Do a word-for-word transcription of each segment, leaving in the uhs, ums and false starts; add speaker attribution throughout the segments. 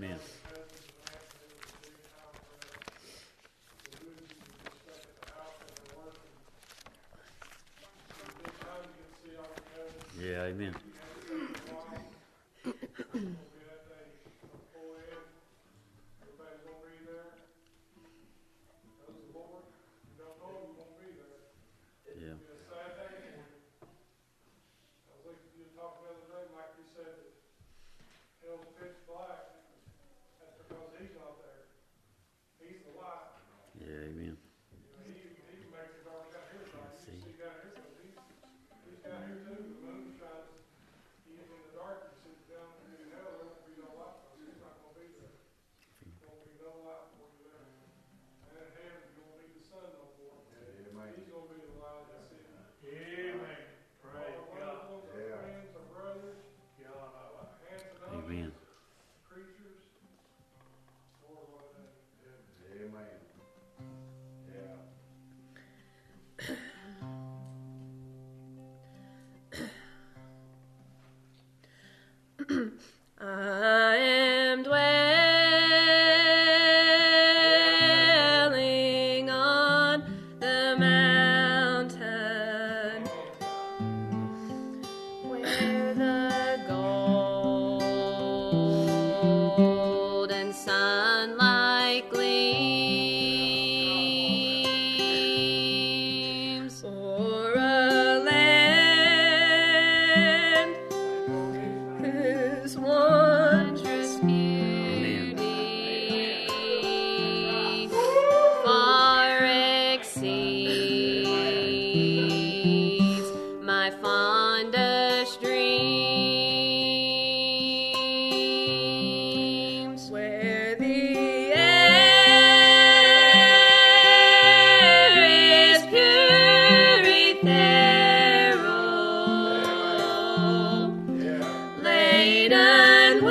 Speaker 1: Amen. Yeah, amen. Yeah. Yeah, amen. See? Amen.
Speaker 2: I am dwelling on the mountain where the golden sunlight gleams o'er a land whose wondrous beauty far exceeds my fondest dreams, where the air is pure ethereal, laden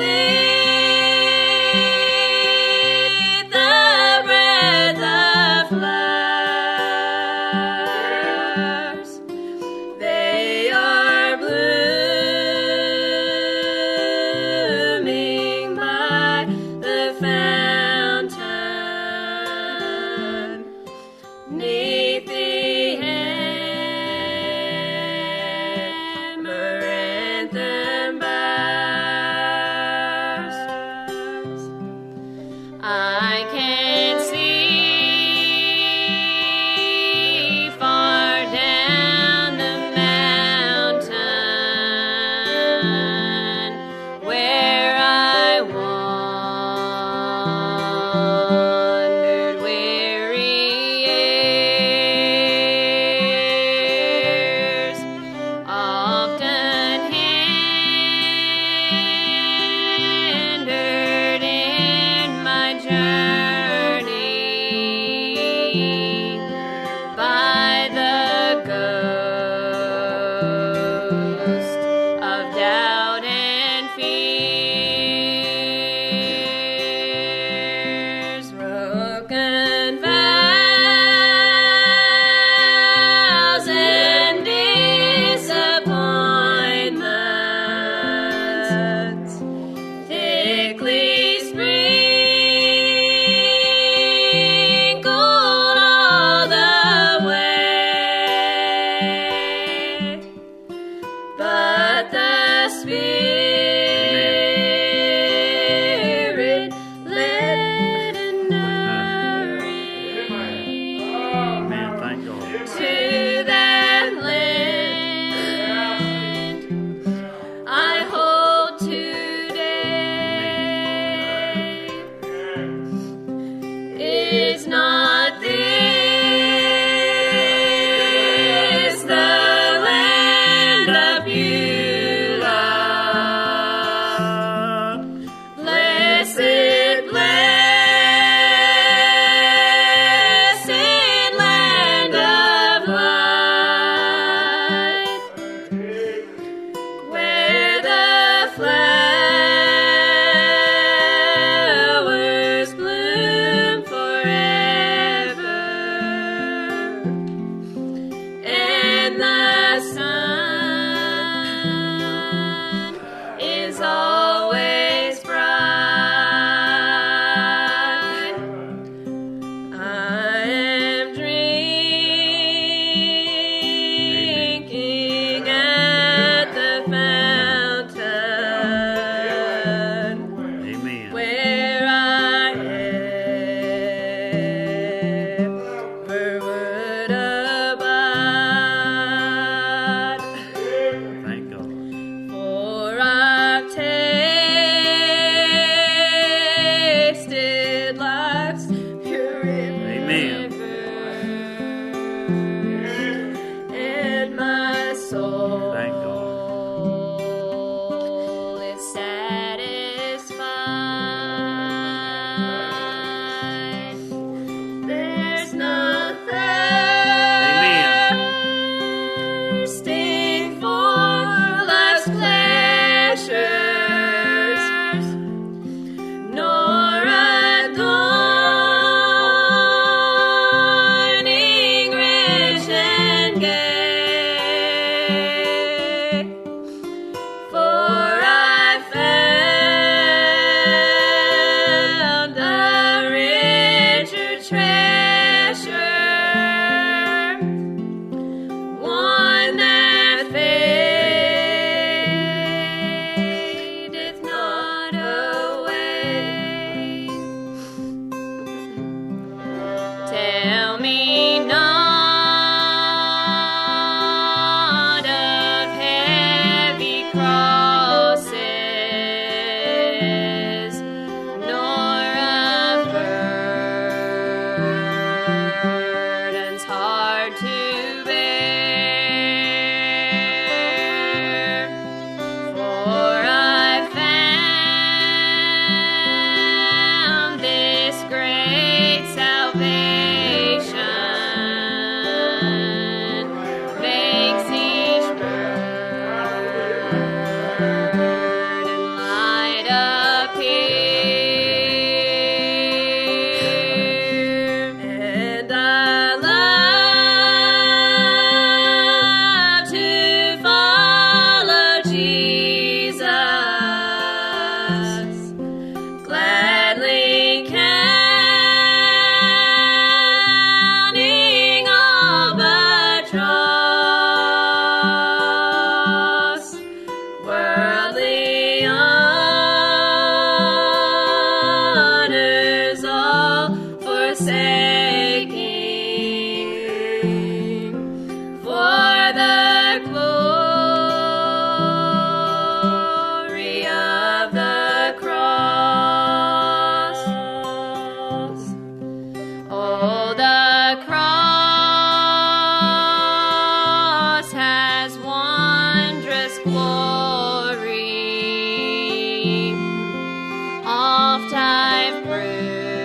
Speaker 2: Oft I've proved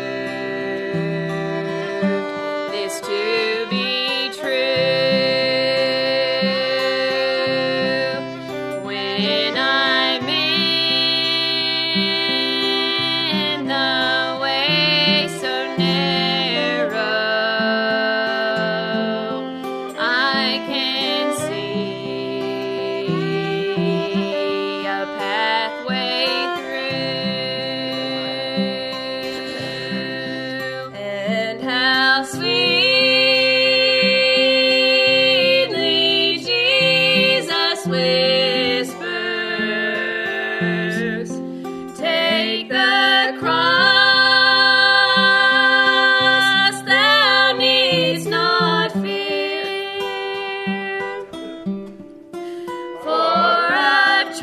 Speaker 2: this to be true. When I'm in the way so narrow, I can see a pathway through. And how sweetly Jesus whispers, take the cross, thou needst not fear, for I've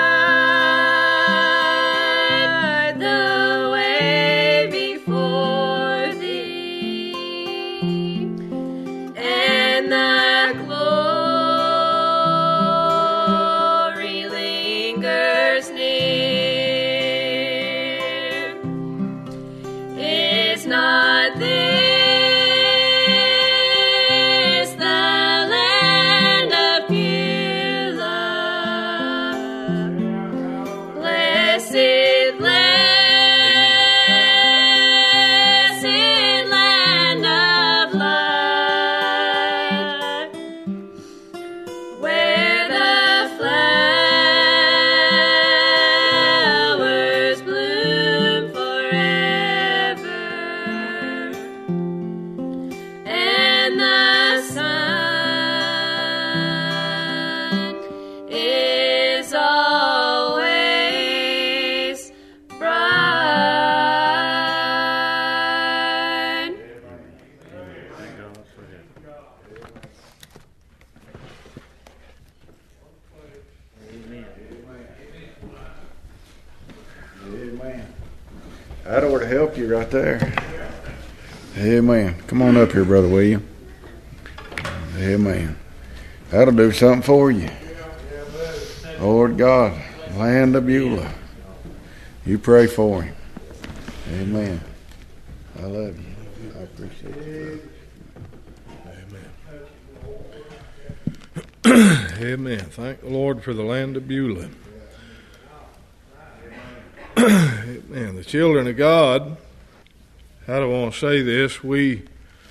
Speaker 2: tried the way before thee, and the glory lingers near. Is not this the land of pure love? Blessed, blessed land of light, where the flowers bloom forever, and the sun is always bright.
Speaker 1: Thank God for that. Amen.
Speaker 3: Amen. That ought to help you right there. Amen. Come on up here, Brother William. Amen. That'll do something for you. Lord God, land of Beulah. You pray for him. Amen. I love you. I appreciate you.
Speaker 4: Amen. Thank the Lord for the land of Beulah. Amen. The children of God, how do I want to say this? We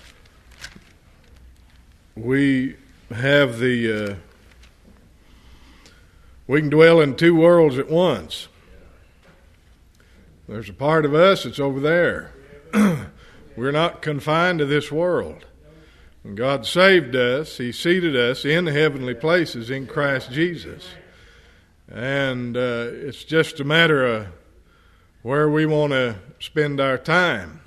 Speaker 4: we have the uh, we can dwell in two worlds at once. There's a part of us that's over there. We're not confined to this world. When God saved us, He seated us in the heavenly places in Christ Jesus. And uh, it's just a matter of where we want to spend our time.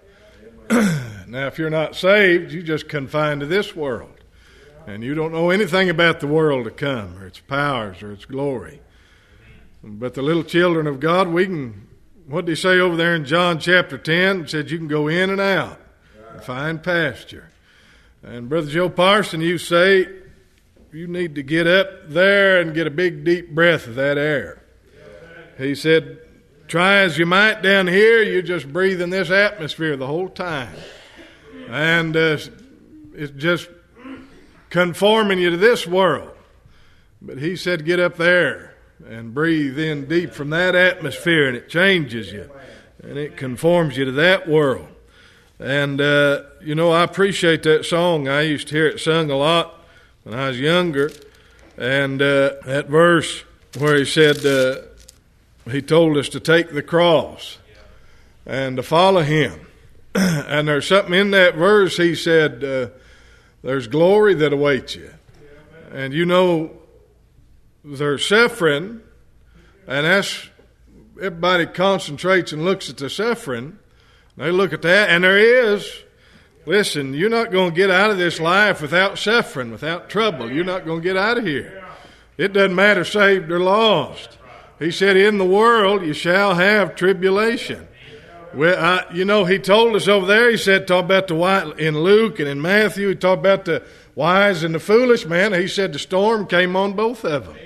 Speaker 4: Now, if you're not saved, you're just confined to this world. And you don't know anything about the world to come, or its powers, or its glory. But the little children of God, we can, what did He say over there in John chapter ten? He said you can go in and out and find pasture. And Brother Joe Parson, you say you need to get up there and get a big deep breath of that air. He said, try as you might down here, you're just breathing this atmosphere the whole time. And uh, it's just conforming you to this world. But he said get up there and breathe in deep from that atmosphere, and it changes you. And it conforms you to that world. And, uh, you know, I appreciate that song. I used to hear it sung a lot when I was younger. And uh, that verse where he said, uh, he told us to take the cross and to follow Him. And there's something in that verse, he said, uh, there's glory that awaits you. And you know, there's suffering, and that's, everybody concentrates and looks at the suffering. They look at that, and there is. Listen, you're not going to get out of this life without suffering, without trouble. You're not going to get out of here. It doesn't matter saved or lost. He said, in the world you shall have tribulation. Well, I, you know, he told us over there, he said, talk about the wise, in Luke and in Matthew, he talked about the wise and the foolish man. He said the storm came on both of them.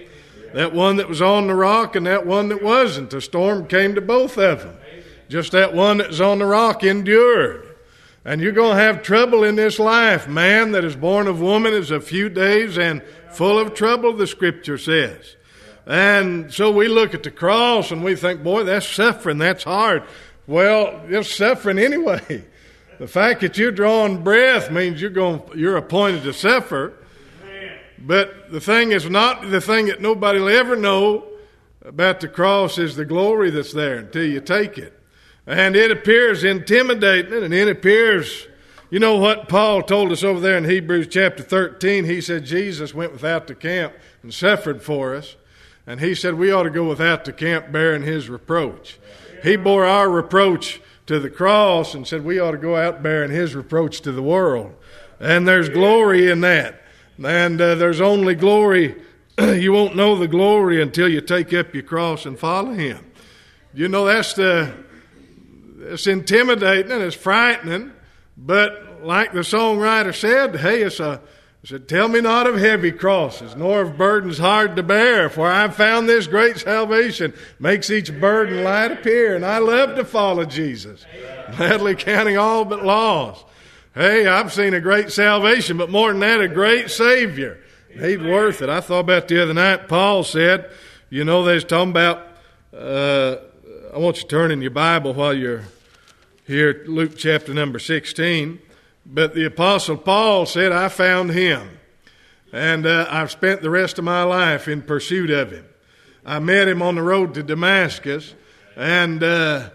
Speaker 4: That one that was on the rock and that one that wasn't. The storm came to both of them. Just that one that was on the rock endured. And you're going to have trouble in this life. Man that is born of woman is a few days and full of trouble, the Scripture says. And so we look at the cross and we think, boy, that's suffering, that's hard. Well, you're suffering anyway. The fact that you're drawing breath means you're going, you're appointed to suffer. But the thing is not the thing that nobody will ever know about the cross is the glory that's there until you take it. And it appears intimidating, and it appears, you know what Paul told us over there in Hebrews chapter thirteen? He said Jesus went without the camp and suffered for us. And he said we ought to go without the camp bearing his reproach. He bore our reproach to the cross and said we ought to go out bearing his reproach to the world. And there's glory in that. And uh, there's only glory. You won't know the glory until you take up your cross and follow him. You know, that's the, it's intimidating and it's frightening. But like the songwriter said, hey, it's a, he said, tell me not of heavy crosses, nor of burdens hard to bear, for I've found this great salvation, makes each burden light appear. And I love to follow Jesus, gladly counting all but loss. Hey, I've seen a great salvation, but more than that, a great Savior. He's worth it. I thought about the other night, Paul said, you know, they was talking about, uh, I want you to turn in your Bible while you're here, Luke chapter number sixteen. But the Apostle Paul said, I found him, and uh, I've spent the rest of my life in pursuit of him. I met him on the road to Damascus, and uh,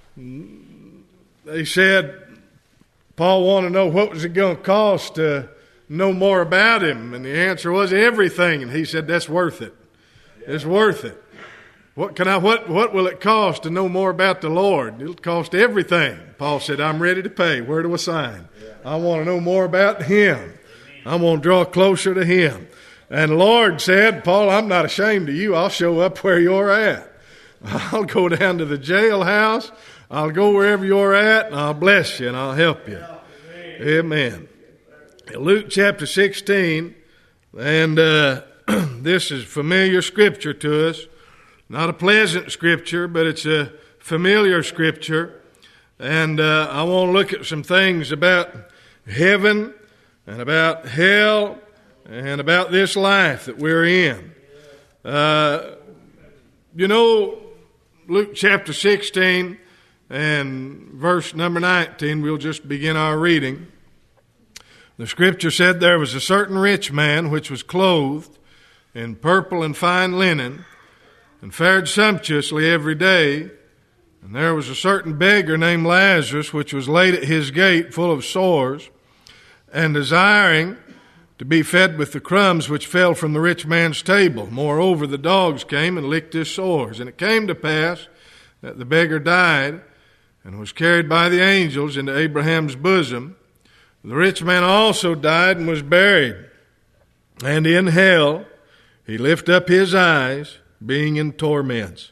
Speaker 4: they said, Paul wanted to know what was it going to cost to know more about him. And the answer was everything. And he said, that's worth it. It's worth it. What can I, what, what will it cost to know more about the Lord? It'll cost everything. Paul said, I'm ready to pay. Where do I sign? I want to know more about him. I want to draw closer to him. And the Lord said, Paul, I'm not ashamed of you. I'll show up where you're at. I'll go down to the jailhouse. I'll go wherever you're at, and I'll bless you, and I'll help you. Amen. Luke chapter sixteen, and uh, this is familiar scripture to us. Not a pleasant scripture, but it's a familiar scripture. And uh, I want to look at some things about heaven, and about hell, and about this life that we're in. Uh, you know, Luke chapter sixteen, and verse number nineteen, we'll just begin our reading. The scripture said, there was a certain rich man which was clothed in purple and fine linen, and fared sumptuously every day. And there was a certain beggar named Lazarus, which was laid at his gate full of sores, and desiring to be fed with the crumbs which fell from the rich man's table. Moreover, the dogs came and licked his sores. And it came to pass that the beggar died, and was carried by the angels into Abraham's bosom. The rich man also died and was buried. And in hell he lift up his eyes, being in torments,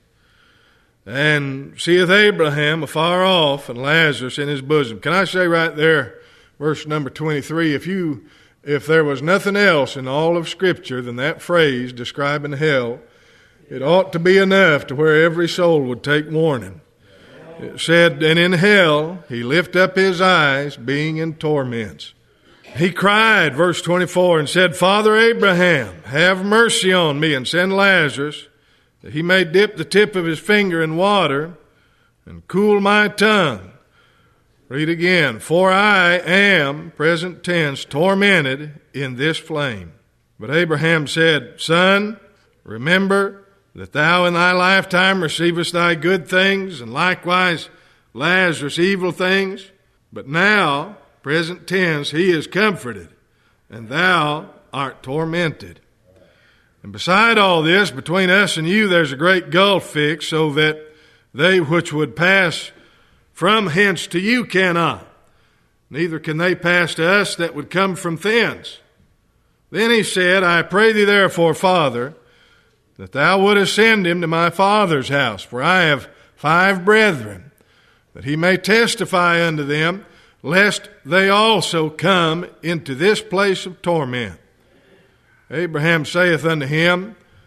Speaker 4: and seeth Abraham afar off, and Lazarus in his bosom. Can I say right there, verse number twenty-three, if you, if there was nothing else in all of Scripture than that phrase describing hell, it ought to be enough to where every soul would take warning. It said, and in hell he lift up his eyes, being in torments. He cried, verse twenty-four, and said, Father Abraham, have mercy on me, and send Lazarus, that he may dip the tip of his finger in water, and cool my tongue. Read again. For I am, present tense, tormented in this flame. But Abraham said, Son, remember that thou in thy lifetime receivest thy good things, and likewise Lazarus evil things. But now, present tense, he is comforted, and thou art tormented. And beside all this, between us and you, there's a great gulf fixed, so that they which would pass from hence to you cannot, neither can they pass to us that would come from thence. Then he said, I pray thee therefore, Father, that thou wouldest send him to my father's house, for I have five brethren, that he may testify unto them, lest they also come into this place of torment. Abraham saith unto him,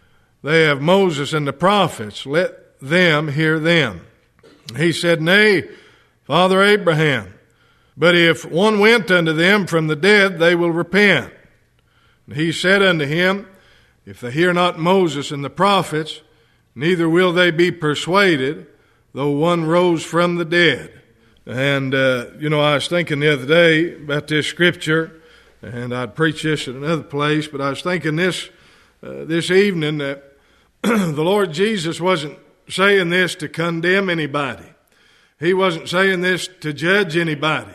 Speaker 4: they have Moses and the prophets. Let them hear them. He said, Nay, Father Abraham, but if one went unto them from the dead, they will repent. And he said unto him, If they hear not Moses and the prophets, neither will they be persuaded, though one rose from the dead. And, uh, you know, I was thinking the other day about this scripture, and I'd preach this at another place, but I was thinking this uh, this evening that the Lord Jesus wasn't saying this to condemn anybody. He wasn't saying this to judge anybody.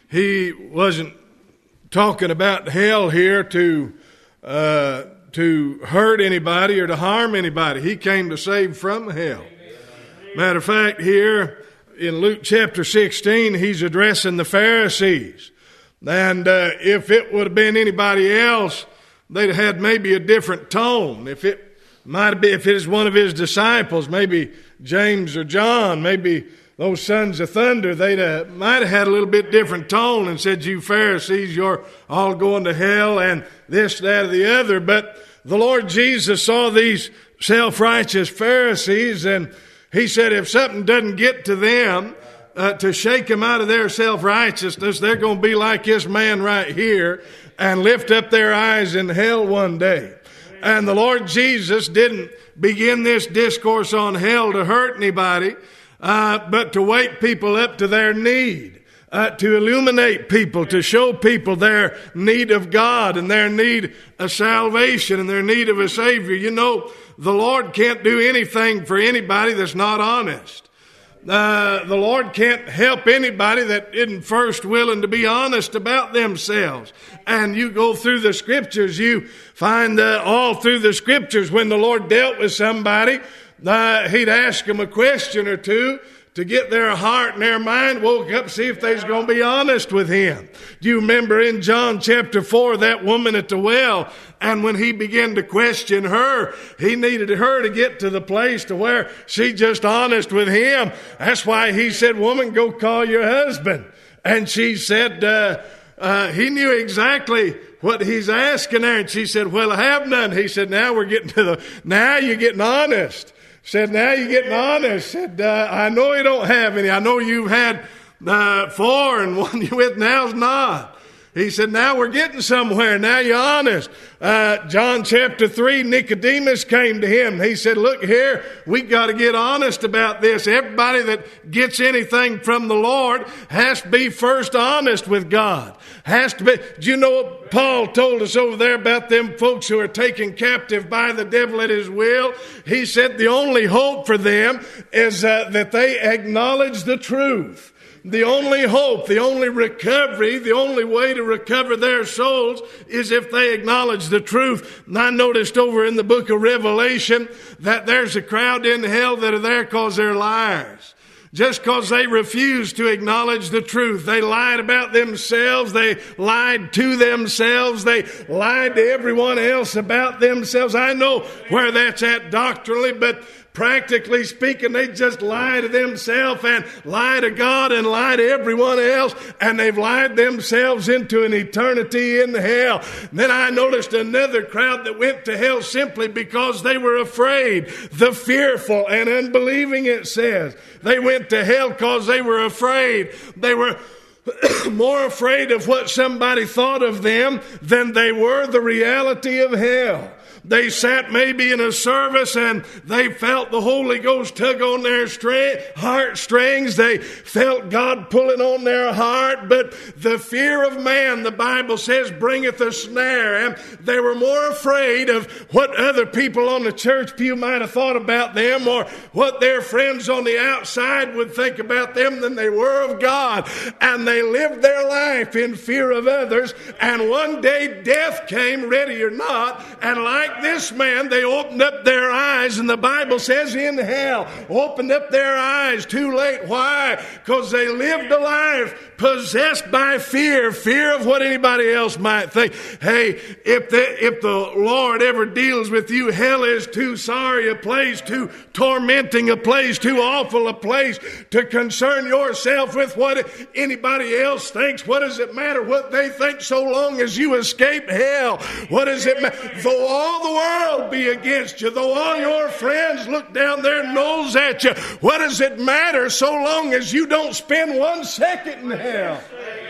Speaker 4: He wasn't talking about hell here to uh, to hurt anybody or to harm anybody. He came to save from hell. Matter of fact, here in Luke chapter sixteen, he's addressing the Pharisees. And uh, if it would have been anybody else, they'd have had maybe a different tone. If it might have been, if it was one of his disciples, maybe James or John, maybe those sons of thunder, they'd have, might have had a little bit different tone and said, You Pharisees, you're all going to hell, and this, that, or the other. But the Lord Jesus saw these self-righteous Pharisees, and he said, if something doesn't get to them, uh, to shake them out of their self-righteousness, they're going to be like this man right here and lift up their eyes in hell one day. And the Lord Jesus didn't begin this discourse on hell to hurt anybody, uh, but to wake people up to their need, uh, to illuminate people, to show people their need of God and their need of salvation and their need of a Savior. You know, the Lord can't do anything for anybody that's not honest. Uh, the Lord can't help anybody that isn't first willing to be honest about themselves. And you go through the scriptures, you find uh, all through the scriptures when the Lord dealt with somebody, uh, he'd ask them a question or two to get their heart and their mind woke up, see if they's going to be honest with him. Do you remember in John chapter four, that woman at the well, and when he began to question her, he needed her to get to the place to where she just honest with him. That's why he said, woman, go call your husband. And she said, uh, uh, he knew exactly what he's asking her. And she said, well, I have none. He said, now we're getting to the, now you're getting honest. Said, now you're getting honest. Said, uh, I know you don't have any. I know you've had uh, four and one you with now's not. He said, now we're getting somewhere. Now you're honest. Uh, John chapter three, Nicodemus came to him. He said, look here, we got to get honest about this. Everybody that gets anything from the Lord has to be first honest with God. Has to be. Do you know what Paul told us over there about them folks who are taken captive by the devil at his will? He said the only hope for them is uh, that they acknowledge the truth. The only hope, the only recovery, the only way to recover their souls is if they acknowledge the truth. And I noticed over in the book of Revelation that there's a crowd in hell that are there because they're liars. Just because they refuse to acknowledge the truth. They lied about themselves. They lied to themselves. They lied to everyone else about themselves. I know where that's at doctrinally, but practically speaking, they just lie to themselves and lie to God and lie to everyone else, and they've lied themselves into an eternity in hell. Then I noticed another crowd that went to hell simply because they were afraid. The fearful and unbelieving, it says. They went to hell because they were afraid. They were more afraid of what somebody thought of them than they were the reality of hell. They sat maybe in a service and they felt the Holy Ghost tug on their heartstrings. They felt God pulling on their heart. But the fear of man, the Bible says, bringeth a snare. And they were more afraid of what other people on the church pew might have thought about them or what their friends on the outside would think about them than they were of God. And they lived their life in fear of others. And one day death came, ready or not, and like this man, they opened up their eyes, and the Bible says in hell, opened up their eyes too late. Why? Because they lived a life possessed by fear, fear of what anybody else might think. Hey, if the, if the Lord ever deals with you, hell is too sorry a place, too tormenting a place, too awful a place to concern yourself with what anybody else thinks. What does it matter what they think so long as you escape hell? What does it matter? Though all all the world be against you, though all your friends look down their nose at you, what does it matter so long as you don't spend one second in hell?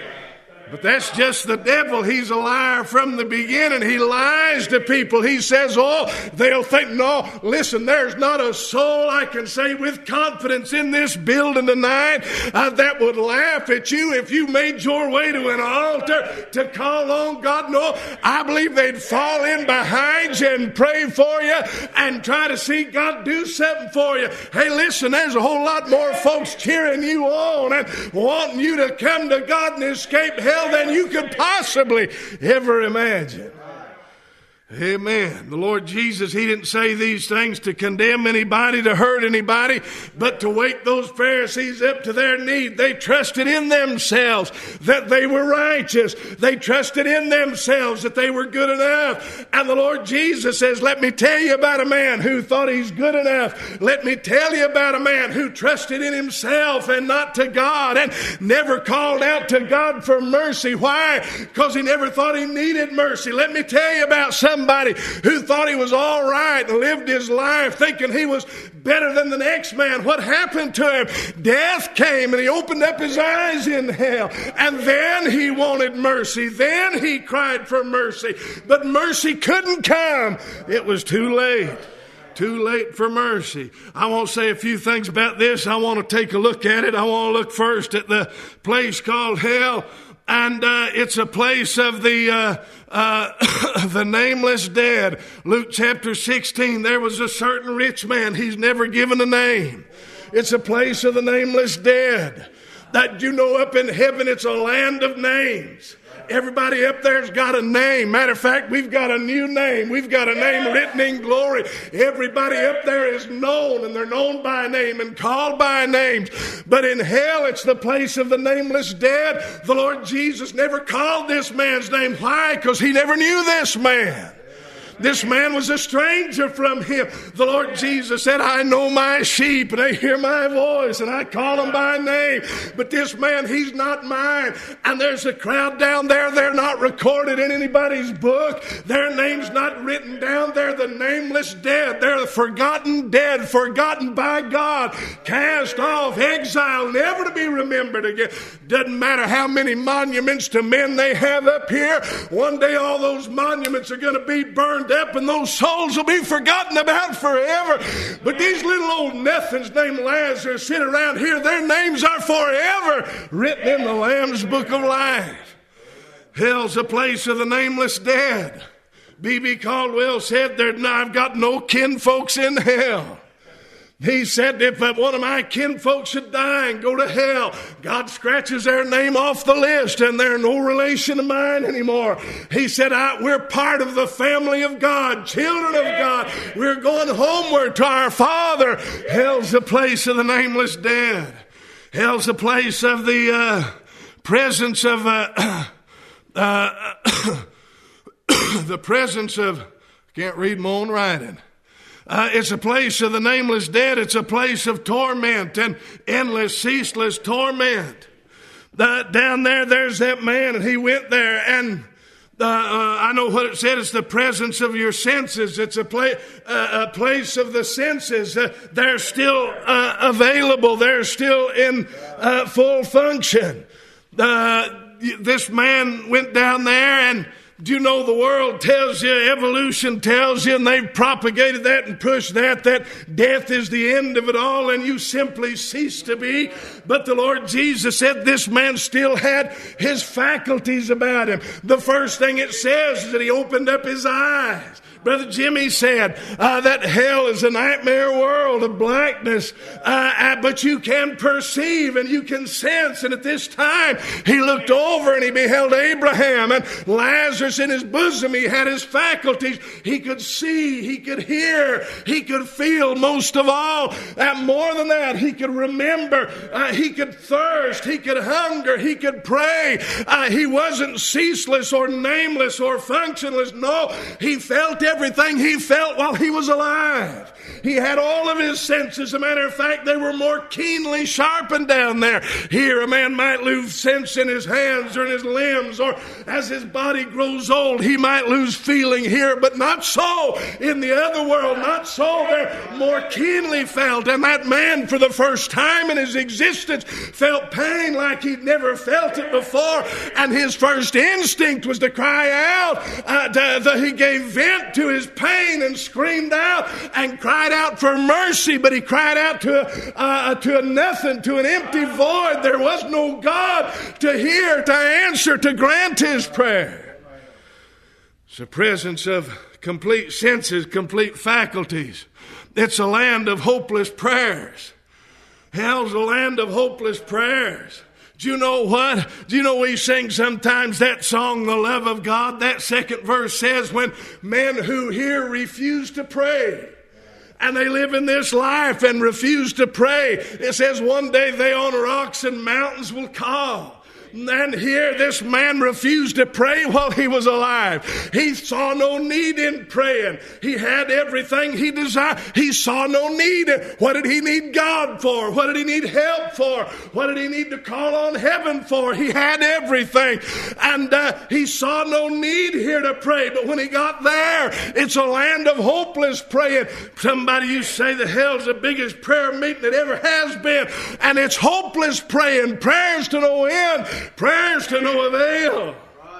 Speaker 4: But that's just the devil. He's a liar from the beginning. He lies to people. He says, oh, they'll think, no, listen, there's not a soul I can say with confidence in this building tonight uh, that would laugh at you if you made your way to an altar to call on God. No, I believe they'd fall in behind you and pray for you and try to see God do something for you. Hey, listen, there's a whole lot more folks cheering you on and wanting you to come to God and escape hell than you could possibly ever imagine. Amen. The Lord Jesus, He didn't say these things to condemn anybody, to hurt anybody, but to wake those Pharisees up to their need. They trusted in themselves that they were righteous. They trusted in themselves that they were good enough. And the Lord Jesus says, let me tell you about a man who thought he's good enough. Let me tell you about a man who trusted in himself and not to God and never called out to God for mercy. Why? Because he never thought he needed mercy. Let me tell you about some Somebody who thought he was all right and lived his life thinking he was better than the next man. What happened to him? Death came and he opened up his eyes in hell. And then he wanted mercy. Then he cried for mercy. But mercy couldn't come. It was too late. Too late for mercy. I want to say a few things about this. I want to take a look at it. I want to look first at the place called hell. And uh, it's a place of the uh, uh, the nameless dead. Luke chapter sixteen, there was a certain rich man. He's never given a name. It's a place of the nameless dead. That you know up in heaven, it's a land of names. Everybody up there's got a name. Matter of fact, we've got a new name. We've got a name written in glory. Everybody up there is known, and they're known by name and called by names. But in hell, it's the place of the nameless dead. The Lord Jesus never called this man's name. Why? Because he never knew this man. This man was a stranger from him. The Lord Jesus said, I know my sheep, and they hear my voice, and I call them by name. But this man, he's not mine. And there's a crowd down there. They're not recorded in anybody's book. Their name's not written down. They're the nameless dead. They're the forgotten dead, forgotten by God, cast off, exiled, never to be remembered again. Doesn't matter how many monuments to men they have up here. One day all those monuments are going to be burned up and those souls will be forgotten about forever. But these little old nothings named Lazarus sit around here, their names are forever written in the Lamb's book of life. Hell's a place of the nameless dead. B B Caldwell said, there, I've got no kinfolks in hell. He said, if one of my kinfolk should die and go to hell, God scratches their name off the list and they're no relation of mine anymore. He said, I, we're part of the family of God, children of God. We're going homeward to our Father. Hell's the place of the nameless dead. Hell's the place of the uh, presence of uh, uh, the presence of, I can't read my own writing. Uh, it's a place of the nameless dead. It's a place of torment and endless, ceaseless torment. Uh, down there, there's that man, and he went there, and uh, uh, I know what it said. It's the presence of your senses. It's a, pla- uh, a place of the senses. Uh, they're still uh, available. They're still in uh, full function. Uh, this man went down there, and do you know the world tells you, evolution tells you, and they've propagated that and pushed that, that death is the end of it all and you simply cease to be. But the Lord Jesus said this man still had his faculties about him. The first thing it says is that he opened up his eyes. Brother Jimmy said uh, that hell is a nightmare world of blackness, uh, uh, but you can perceive and you can sense. And at this time, he looked over and he beheld Abraham and Lazarus in his bosom. He had his faculties. He could see, he could hear, he could feel. Most of all, uh, more than that, he could remember, uh, he could thirst, he could hunger, he could pray. Uh, he wasn't ceaseless or nameless or functionless. No, he felt everything he felt while he was alive. He had all of his senses. As a matter of fact, they were more keenly sharpened down there. Here, a man might lose sense in his hands or in his limbs, or as his body grows old, he might lose feeling here, but not so in the other world. Not so. They're more keenly felt. And that man, for the first time in his existence, felt pain like he'd never felt it before. And his first instinct was to cry out. Uh, to, the, he gave vent to his pain and screamed out and cried out for mercy, but he cried out to, uh, to a nothing, to an empty void. There was no God to hear, to answer, to grant his prayer. It's the presence of complete senses, complete faculties. It's a land of hopeless prayers. Hell's a land of hopeless prayers. Do you know what? Do you know we sing sometimes that song, The Love of God? That second verse says, when men who hear refuse to pray, and they live in this life and refuse to pray, it says one day they on rocks and mountains will call. And here this man refused to pray while he was alive. He saw no need in praying. He had everything he desired. He saw no need. What did he need God for? What did he need help for? What did he need to call on heaven for? He had everything. And uh, he saw no need here to pray. But when he got there, it's a land of hopeless praying. Somebody used to say that hell's the biggest prayer meeting that ever has been. And it's hopeless praying. Prayers to no end. Prayers to no avail.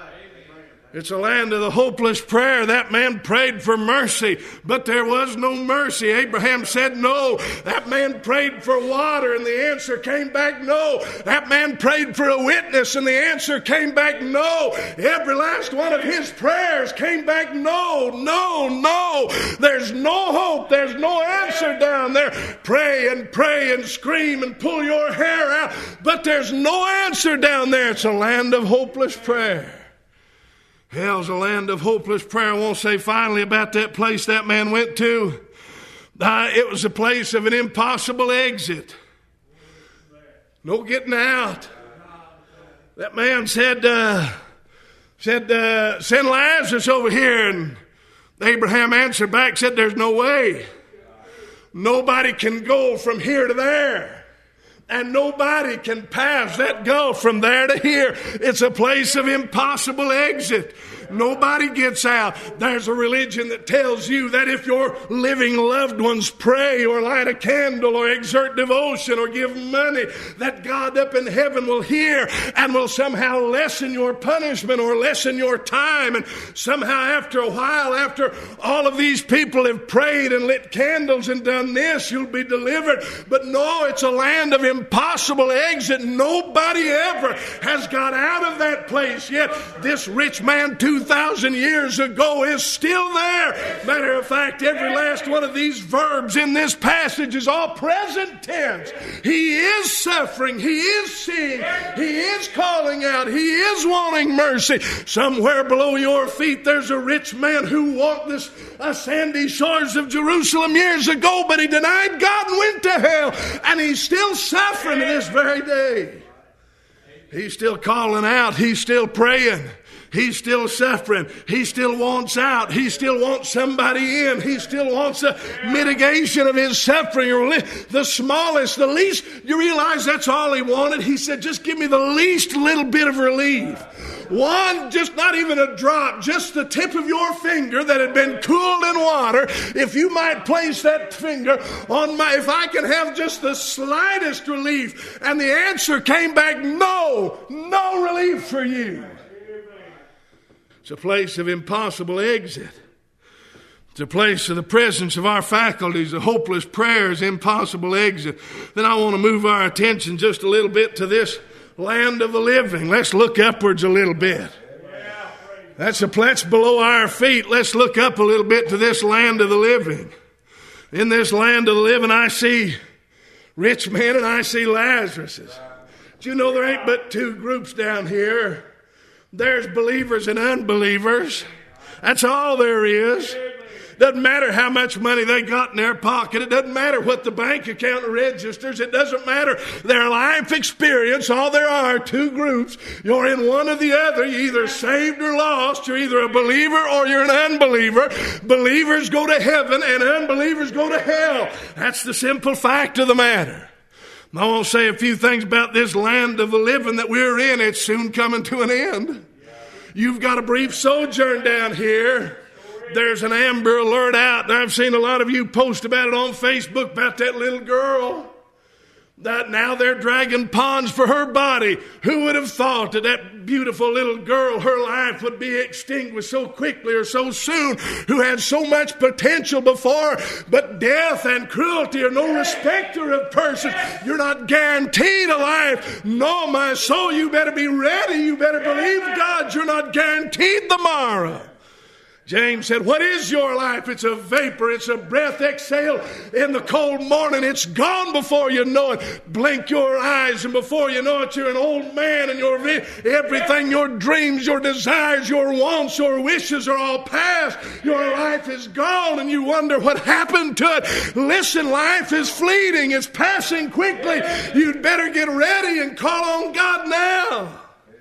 Speaker 4: It's a land of the hopeless prayer. That man prayed for mercy, but there was no mercy. Abraham said no. That man prayed for water, and the answer came back no. That man prayed for a witness, and the answer came back no. Every last one of his prayers came back no, no, no. There's no hope. There's no answer down there. Pray and pray and scream and pull your hair out, but there's no answer down there. It's a land of hopeless prayer. Hell's a land of hopeless prayer. I won't say finally about that place that man went to. Uh, it was a place of an impossible exit. No getting out. That man said, uh, said, uh, send Lazarus over here. And Abraham answered back, said, there's no way. Nobody can go from here to there. And nobody can pass that gulf from there to here. It's a place of impossible exit. Nobody gets out. There's a religion that tells you that if your living loved ones pray or light a candle or exert devotion or give money, that God up in heaven will hear and will somehow lessen your punishment or lessen your time. And somehow after a while, after all of these people have prayed and lit candles and done this, you'll be delivered. But no, it's a land of impossible exit. Nobody ever has got out of that place yet. This rich man two thousand years ago is still there. Matter of fact, every last one of these verbs in this passage is all present tense. He is suffering. He is seeing. He is calling out. He is wanting mercy. Somewhere below your feet there's a rich man who walked this uh, sandy shores of Jerusalem years ago, but he denied God and went to hell. And he's still suffering to this very day. He's still calling out. He's still praying. He's still suffering. He still wants out. He still wants somebody in. He still wants a mitigation of his suffering. Or the smallest, the least. You realize that's all he wanted? He said, just give me the least little bit of relief. One, just not even a drop, just the tip of your finger that had been cooled in water. If you might place that finger on my, if I can have just the slightest relief. And the answer came back, no, no relief for you. It's a place of impossible exit. It's a place of the presence of our faculties, the hopeless prayers, impossible exit. Then I want to move our attention just a little bit to this land of the living. Let's look upwards a little bit. That's, a, that's below our feet. Let's look up a little bit to this land of the living. In this land of the living, I see rich men and I see Lazaruses. Do you know there ain't but two groups down here? There's believers and unbelievers. That's all there is. Doesn't matter how much money they got in their pocket. It doesn't matter what the bank account registers. It doesn't matter their life experience. All there are two groups. You're in one or the other. You're either saved or lost. You're either a believer or you're an unbeliever. Believers go to heaven and unbelievers go to hell. That's the simple fact of the matter. I want to say a few things about this land of the living that we're in. It's soon coming to an end. You've got a brief sojourn down here. There's an Amber Alert out, and I've seen a lot of you post about it on Facebook about that little girl. That now they're dragging ponds for her body. Who would have thought that that beautiful little girl, her life would be extinguished so quickly or so soon, who had so much potential before, but death and cruelty are no respecter of person. You're not guaranteed a life. No, my soul, you better be ready. You better believe God. You're not guaranteed the morrow. James said, what is your life? It's a vapor. It's a breath exhaled in the cold morning. It's gone before you know it. Blink your eyes, and before you know it, you're an old man, and your everything, your dreams, your desires, your wants, your wishes are all past. Your life is gone, and you wonder what happened to it. Listen, life is fleeting. It's passing quickly. You'd better get ready and call on God now.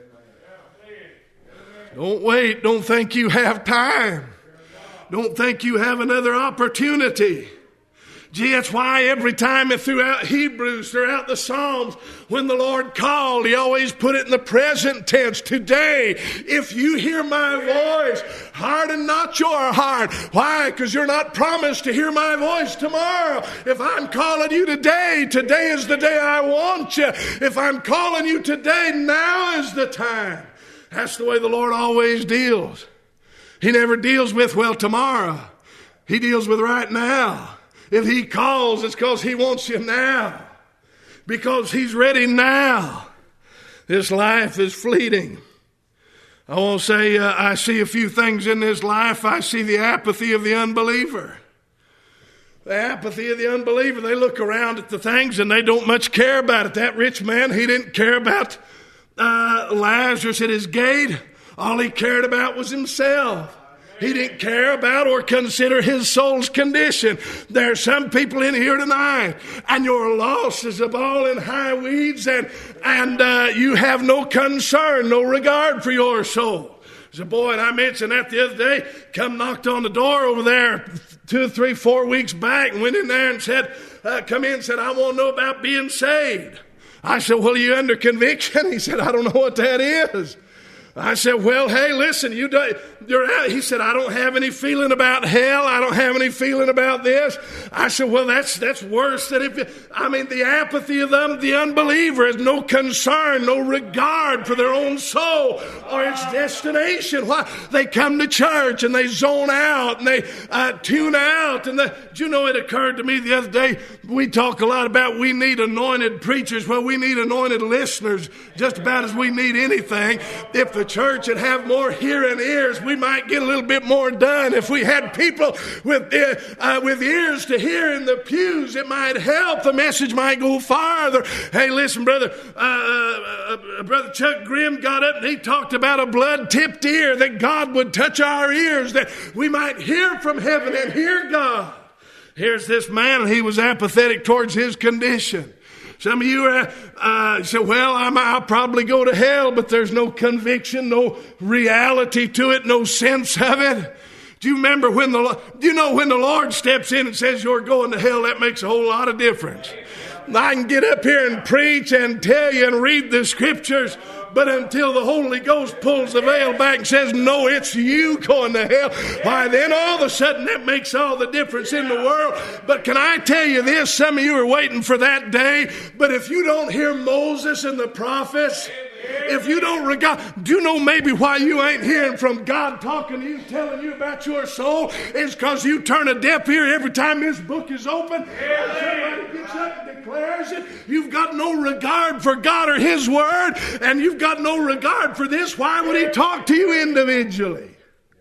Speaker 4: Don't wait. Don't think you have time. Don't think you have another opportunity. Gee, that's why every time throughout Hebrews, throughout the Psalms, when the Lord called, He always put it in the present tense. Today, if you hear my voice, harden not your heart. Why? Because you're not promised to hear my voice tomorrow. If I'm calling you today, today is the day I want you. If I'm calling you today, now is the time. That's the way the Lord always deals. He never deals with, well, tomorrow. He deals with right now. If He calls, it's because He wants you now. Because He's ready now. This life is fleeting. I want to say uh, I see a few things in this life. I see the apathy of the unbeliever. The apathy of the unbeliever. They look around at the things and they don't much care about it. That rich man, he didn't care about Uh, Lazarus at his gate. All he cared about was himself. He didn't care about or consider his soul's condition. There are some people in here tonight, and your loss is a ball in high weeds, and, and uh, you have no concern, no regard for your soul. There's a boy, and I mentioned that the other day, come knocked on the door over there two, three, four weeks back, and went in there and said, uh, come in and said, I want to know about being saved. I said, well, are you under conviction? He said, I don't know what that is. I said, well, hey, listen, you do, you're out. He said, I don't have any feeling about hell. I don't have any feeling about this. I said, well, that's that's worse than if, you, I mean, the apathy of them, the unbeliever has no concern, no regard for their own soul or its destination. Why? They come to church and they zone out and they uh, tune out. And the, do you know, it occurred to me the other day, we talk a lot about we need anointed preachers. Well, we need anointed listeners just about as we need anything. If the church would have more hearing ears, we might get a little bit more done. If we had people with uh, uh, with ears to hear in the pews, it might help. The message might go farther. Hey, listen, brother, uh, uh, uh, brother Chuck Grimm got up and he talked about a blood-tipped ear, that God would touch our ears, that we might hear from heaven and hear God. Here's this man, and he was apathetic towards his condition. Some of you uh, uh, say, well, I'm, I'll probably go to hell, but there's no conviction, no reality to it, no sense of it. Do you remember when the, do you know when the Lord steps in and says you're going to hell, that makes a whole lot of difference. I can get up here and preach and tell you and read the scriptures, but until the Holy Ghost pulls the veil back and says, no, it's you going to hell, why then all of a sudden that makes all the difference in the world. But can I tell you this? Some of you are waiting for that day, but if you don't hear Moses and the prophets, if you don't regard, do you know maybe why you ain't hearing from God talking to you, telling you about your soul? It's because you turn a deaf ear every time this book is open. Somebody gets up and declares it. You've got no regard for God or His Word, and you've got no regard for this. Why would He talk to you individually?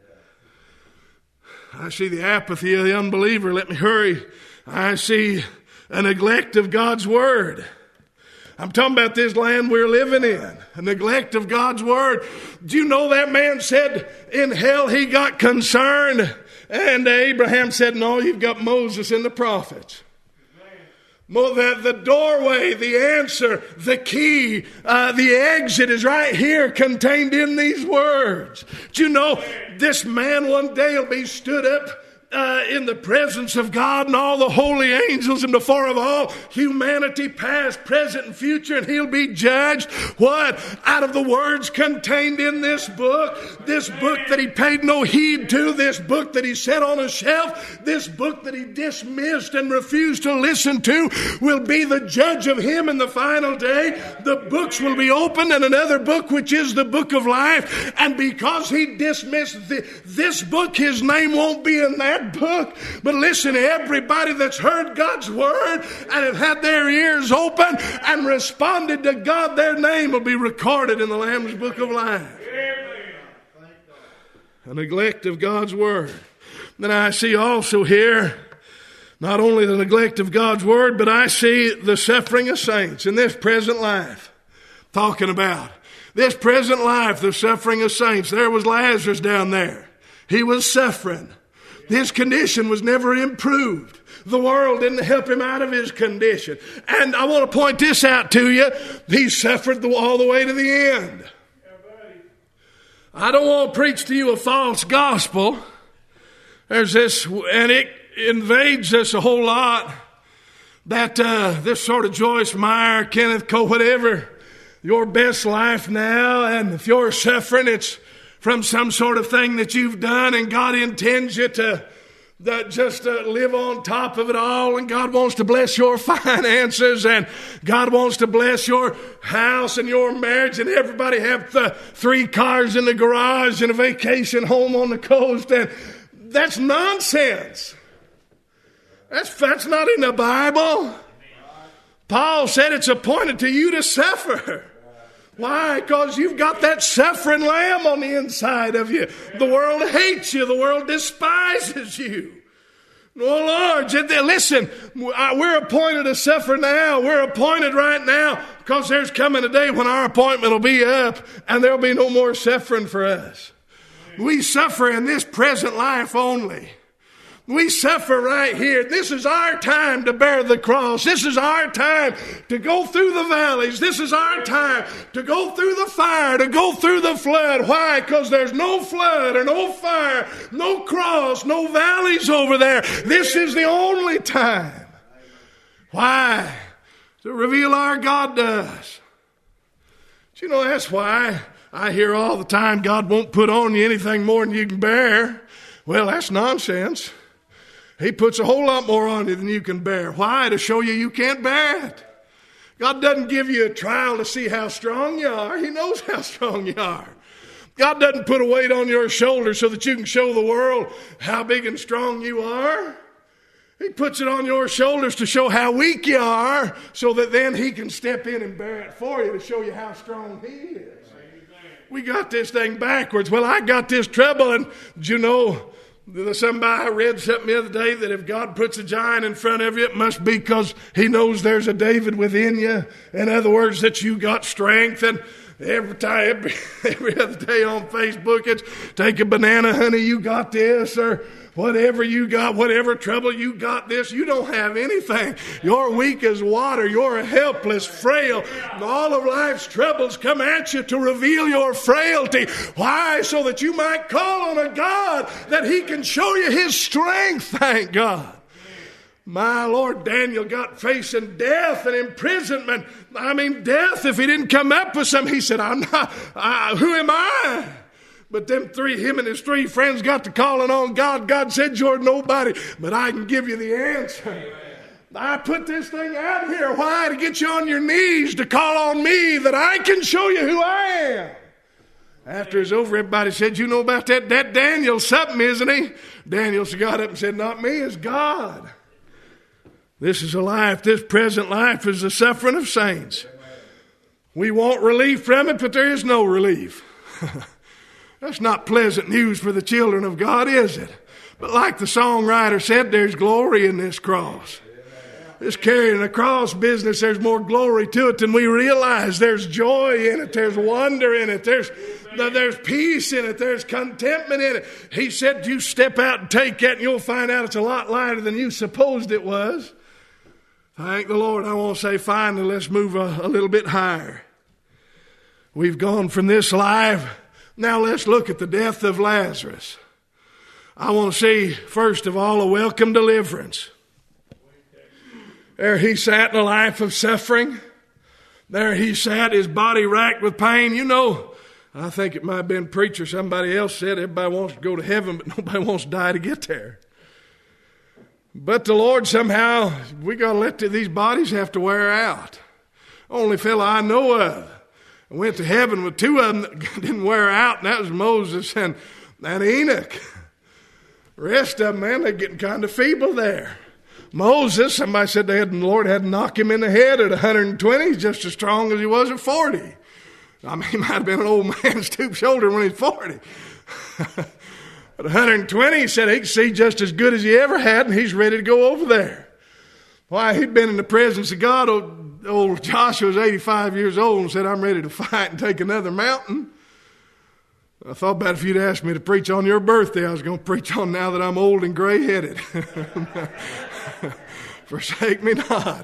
Speaker 4: I see the apathy of the unbeliever. Let me hurry. I see a neglect of God's Word. I'm talking about this land we're living in, a neglect of God's Word. Do you know that man said in hell he got concerned And Abraham said, no, you've got Moses and the prophets. Well, the, the doorway, the answer, the key, uh, the exit is right here contained in these words. Do you know, this man one day will be stood up Uh, in the presence of God and all the holy angels and before of all humanity, past, present, and future, and he'll be judged. What? Out of the words contained in this book, this book that he paid no heed to, this book that he set on a shelf, this book that he dismissed and refused to listen to, will be the judge of him in the final day. The books will be opened, and another book, which is the book of life, and because he dismissed the, this book, his name won't be in that book. But listen, everybody that's heard God's word and have had their ears open and responded to God, their name will be recorded in the Lamb's book of life. A neglect of God's word. Then I see also here not only the neglect of God's word, but I see the suffering of saints in this present life. Talking about this present life, the suffering of saints. There was Lazarus down there. He was suffering. His condition was never improved. The world didn't help him out of his condition. And I want to point this out to you. He suffered the, all the way to the end. I don't want to preach to you a false gospel. There's this, and it invades us a whole lot, that uh, this sort of Joyce Meyer, Kenneth Coe, whatever, your best life now, and if you're suffering, it's from some sort of thing that you've done, and God intends you to that just uh, live on top of it all, and God wants to bless your finances, and God wants to bless your house and your marriage, and everybody have th- three cars in the garage and a vacation home on the coast, and that's nonsense. That's, that's not in the Bible. Paul said it's appointed to you to suffer. Why? Because you've got that suffering lamb on the inside of you. The world hates you. The world despises you. Oh, Lord, listen, we're appointed to suffer now. We're appointed right now because there's coming a day when our appointment will be up and there'll be no more suffering for us. We suffer in this present life only. We suffer right here. This is our time to bear the cross. This is our time to go through the valleys. This is our time to go through the fire, to go through the flood. Why? Because there's no flood or no fire, no cross, no valleys over there. This is the only time. Why? To reveal our God does. But you know, that's why I hear all the time God won't put on you anything more than you can bear. Well, that's nonsense. He puts a whole lot more on you than you can bear. Why? To show you you can't bear it. God doesn't give you a trial to see how strong you are. He knows how strong you are. God doesn't put a weight on your shoulders so that you can show the world how big and strong you are. He puts it on your shoulders to show how weak you are so that then He can step in and bear it for you to show you how strong He is. We got this thing backwards. Well, I got this trouble, and you know, somebody read something the other day that if God puts a giant in front of you, it must be because He knows there's a David within you. In other words, that you got strength. And every time, every, every other day on Facebook, it's take a banana, honey, you got this, or whatever you got, whatever trouble you got this, you don't have anything. You're weak as water. You're helpless, frail. And all of life's troubles come at you to reveal your frailty. Why? So that you might call on a God that He can show you His strength. Thank God. My Lord, Daniel got facing death and imprisonment. I mean, death, if he didn't come up with something, he said, I'm not, I, who am I? But them three, him and his three friends got to calling on God. God said, you're nobody, but I can give you the answer. I put this thing out here. Why? To get you on your knees, to call on me that I can show you who I am. After it's over, everybody said, you know about that? That Daniel something, isn't he? Daniel got up and said, not me, it's God. This is a life, this present life is the suffering of saints. We want relief from it, but there is no relief. That's not pleasant news for the children of God, is it? But like the songwriter said, there's glory in this cross. This carrying a cross business, there's more glory to it than we realize. There's joy in it. There's wonder in it. There's, There's peace in it. There's contentment in it. He said, you step out and take that and you'll find out it's a lot lighter than you supposed it was. Thank the Lord. I want to say, finally, let's move a, a little bit higher. We've gone from this life. Now let's look at the death of Lazarus. I want to see, first of all, a welcome deliverance. There he sat in a life of suffering. There he sat, his body racked with pain. You know, I think it might have been a preacher, somebody else said everybody wants to go to heaven, but nobody wants to die to get there. But the Lord somehow, we got to let these bodies have to wear out. Only fellow I know of went to heaven with two of them that didn't wear out, and that was Moses and, and Enoch. The rest of them, man, they're getting kind of feeble there. Moses, somebody said they had, the Lord had to knock him in the head at one hundred twenty, just as strong as he was at forty. I mean, he might have been an old man, stoop shoulder when he's forty. At one hundred twenty, he said he could see just as good as he ever had, and he's ready to go over there. Why, he'd been in the presence of God. Old, old Joshua was eighty-five years old and said, I'm ready to fight and take another mountain. I thought about if you'd asked me to preach on your birthday, I was going to preach on now that I'm old and gray-headed. Forsake me not.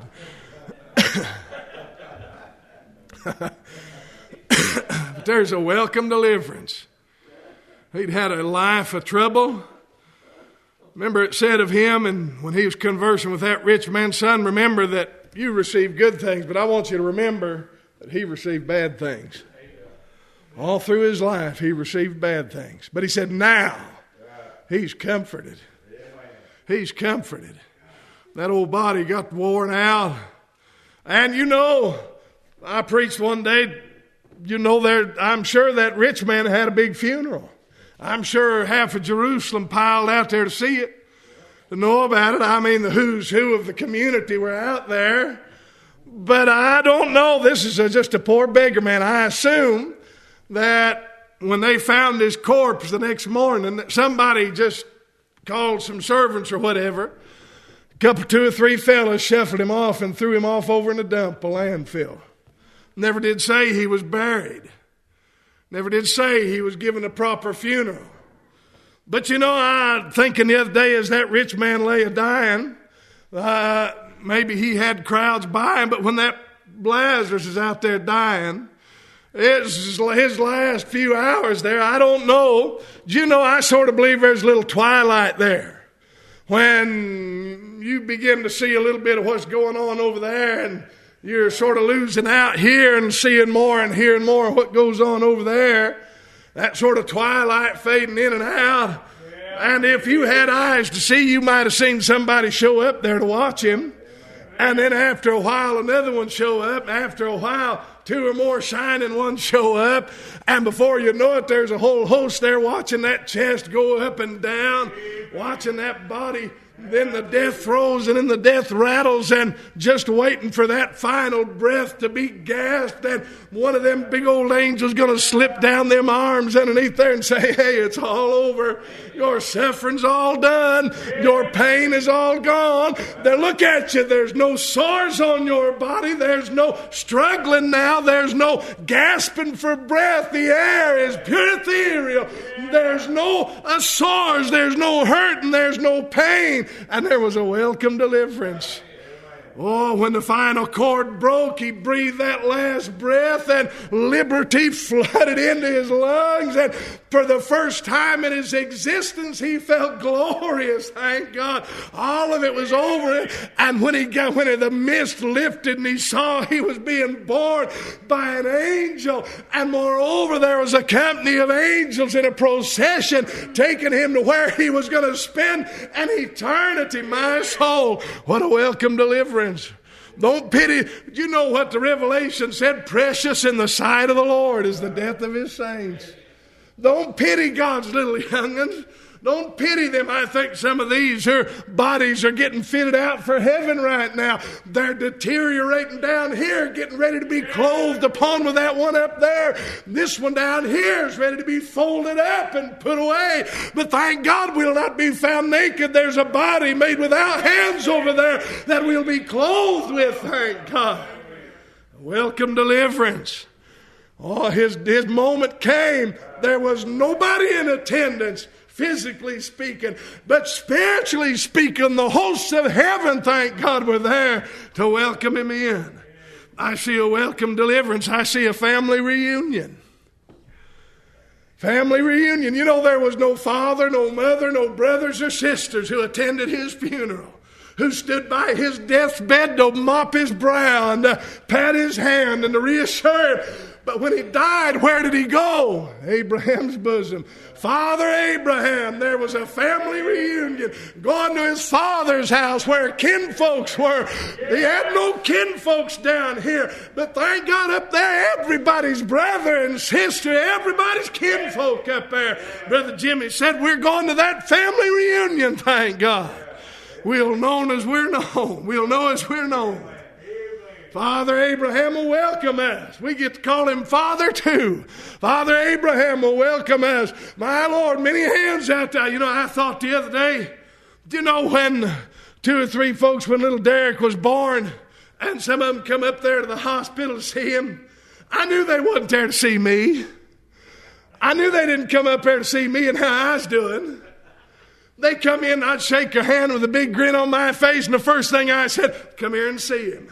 Speaker 4: But there's a welcome deliverance. He'd had a life of trouble. Remember it said of him, and when he was conversing with that rich man's son, remember that you received good things, but I want you to remember that he received bad things. All through his life, he received bad things. But he said, now, he's comforted. He's comforted. That old body got worn out. And you know, I preached one day, you know, there. I'm sure that rich man had a big funeral. I'm sure half of Jerusalem piled out there to see it, to know about it. I mean, the who's who of the community were out there. But I don't know. This is a, just a poor beggar man. I assume that when they found his corpse the next morning, that somebody just called some servants or whatever. A couple, two or three fellas shuffled him off and threw him off over in a dump, a landfill. Never did say he was buried. Never did say he was given a proper funeral. But you know, I thinking the other day as that rich man lay a-dying, uh, maybe he had crowds by him, but when that Lazarus is out there dying, it's his last few hours there. I don't know. Do you know, I sort of believe there's a little twilight there. When you begin to see a little bit of what's going on over there and you're sort of losing out here and seeing more and hearing more of what goes on over there, that sort of twilight fading in and out. And if you had eyes to see, you might have seen somebody show up there to watch him. And then after a while, another one show up. After a while, two or more shining ones show up. And before you know it, there's a whole host there watching that chest go up and down, watching that body. Then the death throes and then the death rattles and just waiting for that final breath to be gasped. And one of them big old angels going to slip down them arms underneath there and say, hey, it's all over. Your suffering's all done. Your pain is all gone. They look at you. There's no sores on your body. There's no struggling now. There's no gasping for breath. The air is pure ethereal. There's no uh, sores. There's no hurt and there's no pain. And there was a welcome deliverance. Oh, when the final cord broke, he breathed that last breath and liberty flooded into his lungs. And for the first time in his existence, he felt glorious. Thank God. All of it was over. And when he got, when the mist lifted and he saw he was being borne by an angel, and moreover, there was a company of angels in a procession taking him to where he was going to spend an eternity. My soul, what a welcome deliverance. Don't pity. You know what the Revelation said? Precious in the sight of the Lord is the death of his saints. Don't pity God's little young'uns. Don't pity them. I think some of these her bodies are getting fitted out for heaven right now. They're deteriorating down here, getting ready to be clothed upon with that one up there. This one down here is ready to be folded up and put away. But thank God we'll not be found naked. There's a body made without hands over there that we'll be clothed with. Thank God. Welcome deliverance. Oh, his, his moment came. There was nobody in attendance, physically speaking, but spiritually speaking, the hosts of heaven, thank God, were there to welcome him in. I see a welcome deliverance. I see a family reunion. Family reunion. You know, there was no father, no mother, no brothers or sisters who attended his funeral, who stood by his deathbed to mop his brow and to pat his hand and to reassure him. But when he died, where did he go? Abraham's bosom. Father Abraham, there was a family reunion, going to his father's house where kinfolks were. He had no kinfolks down here, but thank God up there, everybody's brother and sister, everybody's kinfolk up there. Brother Jimmy said, we're going to that family reunion, thank God. We'll know as we're known. We'll know as we're known. Father Abraham will welcome us. We get to call him Father too. Father Abraham will welcome us. My Lord, many hands out there. You know, I thought the other day, do you know when two or three folks, when little Derek was born, and some of them come up there to the hospital to see him, I knew they wasn't there to see me. I knew they didn't come up there to see me and how I was doing. They come in, I'd shake their hand with a big grin on my face, and the first thing I said, come here and see him.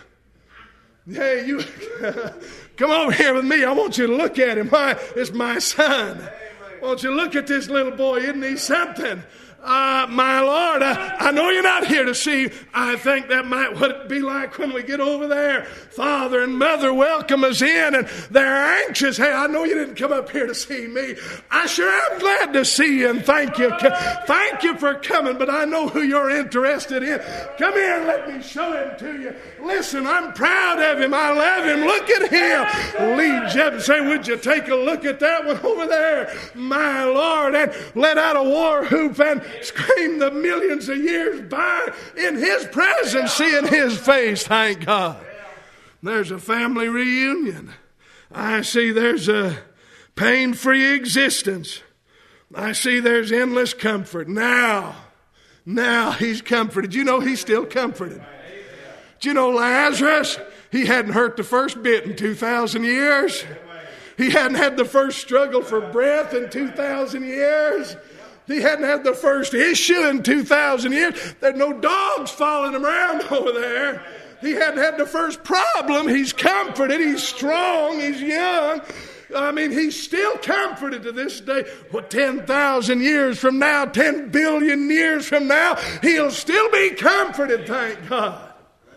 Speaker 4: Hey, you come over here with me. I want you to look at him. Why? It's my son. I want you to look at this little boy. Isn't he something? Uh, my Lord, I, I know you're not here to see. I think that might what it be like when we get over there. Father and mother welcome us in, and they're anxious. Hey, I know you didn't come up here to see me. I sure am glad to see you, and thank you. Thank you for coming, but I know who you're interested in. Come here and let me show him to you. Listen, I'm proud of him. I love him. Look at him. Lead you up and say, would you take a look at that one over there? My Lord, and let out a war whoop and scream the millions of years by in his presence, seeing his face, thank God. There's a family reunion. I see there's a pain-free existence. I see there's endless comfort. Now, now he's comforted. You know he's still comforted. Do you know Lazarus? He hadn't hurt the first bit in two thousand years. He hadn't had the first struggle for breath in two thousand years. He hadn't had the first issue in two thousand years. There's no dogs following him around over there. He hadn't had the first problem. He's comforted. He's strong. He's young. I mean, he's still comforted to this day. Well, ten thousand years from now, ten billion years from now, he'll still be comforted, thank God.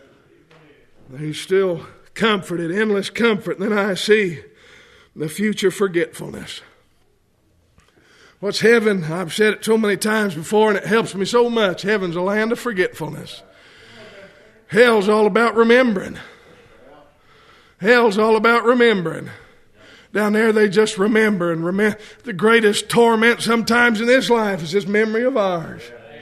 Speaker 4: He's still comforted, endless comfort. And then I see the future forgetfulness. What's heaven? I've said it so many times before, and it helps me so much. Heaven's a land of forgetfulness. Hell's all about remembering. Hell's all about remembering. Down there they just remember and remember. The greatest torment sometimes in this life is this memory of ours.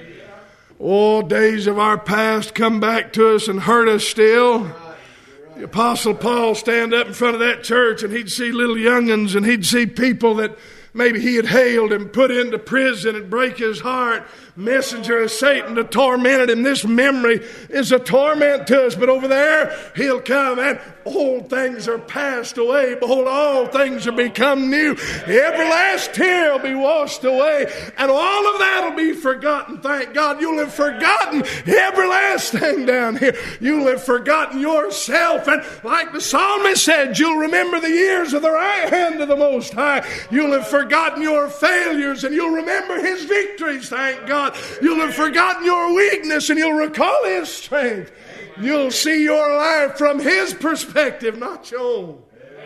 Speaker 4: Oh, days of our past come back to us and hurt us still. The Apostle Paul stand up in front of that church and he'd see little young'uns and he'd see people that maybe he had hailed and put into prison and break his heart. Messenger of Satan to torment him. This memory is a torment to us. But over there, he'll come and old things are passed away. Behold, all things are become new. Every last tear will be washed away. And all of that will be forgotten. Thank God you'll have forgotten every last thing down here. You'll have forgotten yourself. And like the psalmist said, you'll remember the years of the right hand of the Most High. You'll have forgotten your failures and you'll remember his victories. Thank God. You'll have forgotten your weakness and you'll recall his strength. You'll see your life from his perspective, not your own.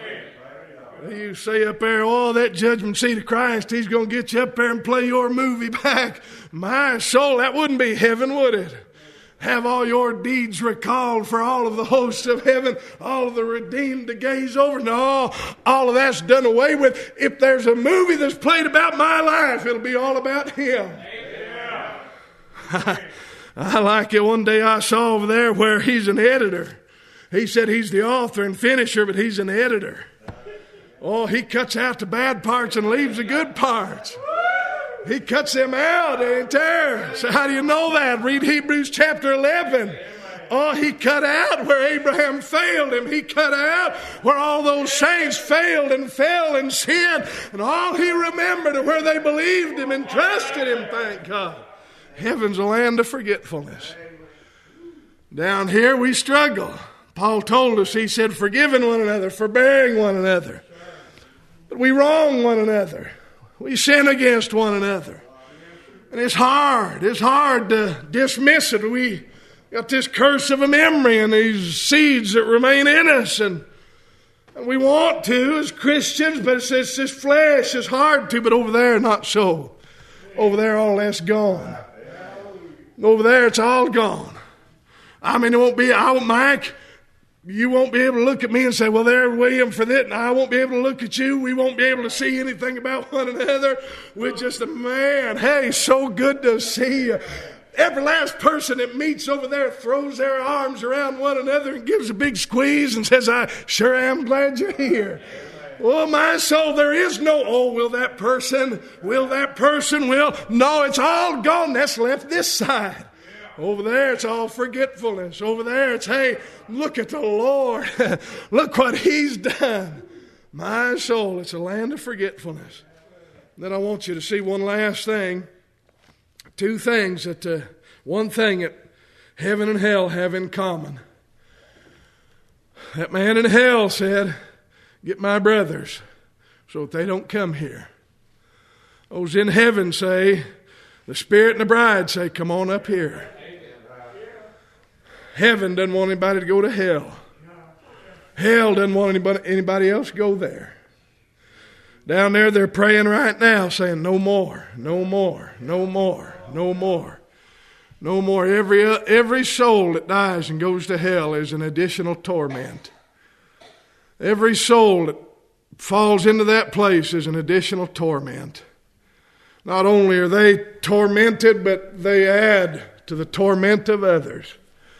Speaker 4: You say up there, oh, that judgment seat of Christ, he's going to get you up there and play your movie back. My soul, that wouldn't be heaven, would it? Have all your deeds recalled for all of the hosts of heaven, all of the redeemed to gaze over. No, all of that's done away with. If there's a movie that's played about my life, it'll be all about him. I like it. One day I saw over there where he's an editor. He said he's the author and finisher, but he's an editor. Oh, he cuts out the bad parts and leaves the good parts. He cuts them out, ain't there? So how do you know that? Read Hebrews chapter eleven. Oh, he cut out where Abraham failed him. He cut out where all those saints failed and fell and sinned. And all he remembered are where they believed him and trusted him, thank God. Heaven's a land of forgetfulness. Down here we struggle. Paul told us, he said, forgiving one another, forbearing one another. But we wrong one another. We sin against one another. And it's hard. It's hard to dismiss it. We got this curse of a memory and these seeds that remain in us. And, and we want to as Christians, but it's, it's this flesh. It's hard to, but over there, not so. Over there, all that's gone. Over there, it's all gone. I mean, it won't be, I won't, Mike, you won't be able to look at me and say, well, there, William, for that, and I won't be able to look at you. We won't be able to see anything about one another. We're just a man. Hey, so good to see you. Every last person that meets over there throws their arms around one another and gives a big squeeze and says, I sure am glad you're here. Oh, my soul, there is no, oh, will that person, will that person, will. No, it's all gone. That's left this side. Over there, it's all forgetfulness. Over there, it's, hey, look at the Lord. Look what He's done. My soul, it's a land of forgetfulness. Then I want you to see one last thing. Two things that, uh, one thing that heaven and hell have in common. That man in hell said, get my brothers so that they don't come here. Those in heaven say, the Spirit and the bride say, come on up here. Heaven doesn't want anybody to go to hell. Hell doesn't want anybody, anybody else to go there. Down there they're praying right now saying, no more, no more, no more, no more. No more. Every, every soul that dies and goes to hell is an additional torment. Every soul that falls into that place is an additional torment. Not only are they tormented, but they add to the torment of others.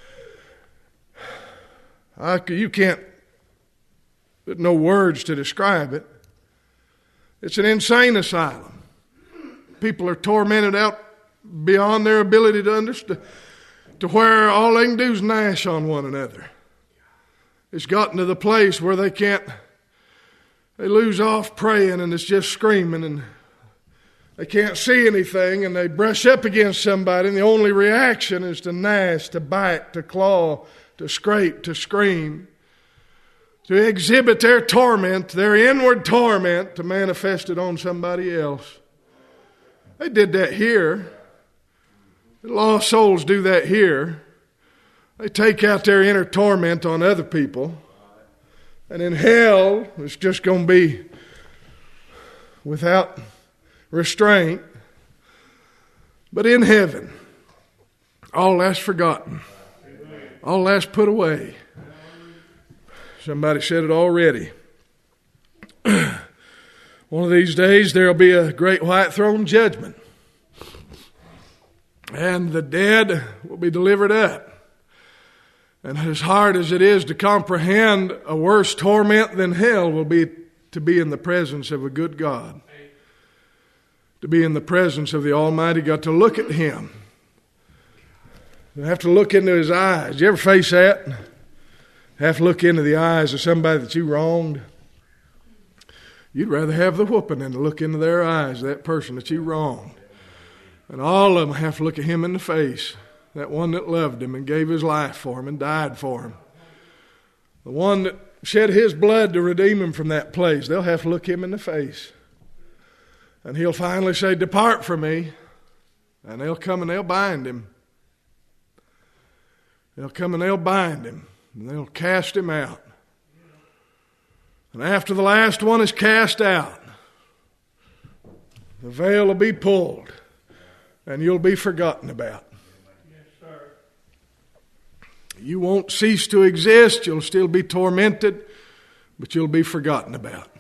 Speaker 4: I, you can't, there's no words to describe it. It's an insane asylum. People are tormented out beyond their ability to understand, to where all they can do is gnash on one another. It's gotten to the place where they can't, they lose off praying and it's just screaming and they can't see anything and they brush up against somebody and the only reaction is to gnash, to bite, to claw, to scrape, to scream, to exhibit their torment, their inward torment, to manifest it on somebody else. They did that here. The lost souls do that here. They take out their inner torment on other people. And in hell, it's just going to be without restraint. But in heaven, all that's forgotten. All that's put away. Somebody said it already. One of these days there'll be a great white throne judgment. And the dead will be delivered up. And as hard as it is to comprehend, a worse torment than hell will be to be in the presence of a good God. To be in the presence of the Almighty God, to look at Him. You have to look into His eyes. You ever face that? Have to look into the eyes of somebody that you wronged. You'd rather have the whooping than to look into their eyes, that person that you wronged. And all of them have to look at him in the face. That one that loved him and gave his life for him and died for him. The one that shed his blood to redeem him from that place. They'll have to look him in the face. And he'll finally say, depart from me. And they'll come and they'll bind him. They'll come and they'll bind him. And they'll cast him out. And after the last one is cast out, the veil will be pulled. And you'll be forgotten about.
Speaker 5: Yes, sir.
Speaker 4: You won't cease to exist. You'll still be tormented, but you'll be forgotten about.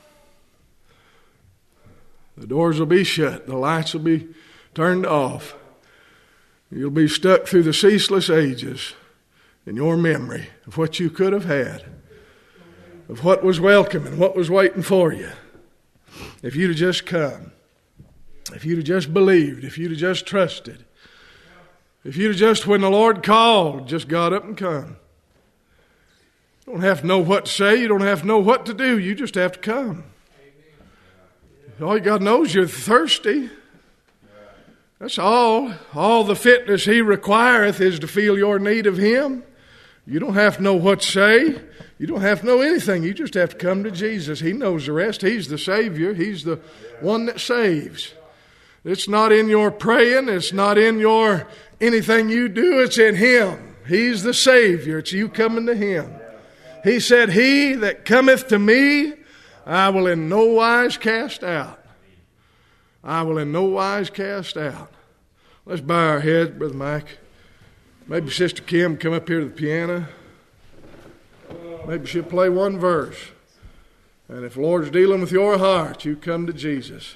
Speaker 4: The doors will be shut. The lights will be turned off. You'll be stuck through the ceaseless ages in your memory of what you could have had, of what was welcome and what was waiting for you. If you'd have just come, if you'd have just believed, if you'd have just trusted. If you'd have just, when the Lord called, just got up and come. You don't have to know what to say. You don't have to know what to do. You just have to come. All you got to know is you're thirsty. That's all. All the fitness He requireth is to feel your need of Him. You don't have to know what to say. You don't have to know anything. You just have to come to Jesus. He knows the rest. He's the Savior. He's the one that saves. It's not in your praying. It's not in your anything you do. It's in Him. He's the Savior. It's you coming to Him. He said, He that cometh to me, I will in no wise cast out. I will in no wise cast out. Let's bow our heads, Brother Mike. Maybe Sister Kim come up here to the piano. Maybe she'll play one verse. And if the Lord's dealing with your heart, you come to Jesus.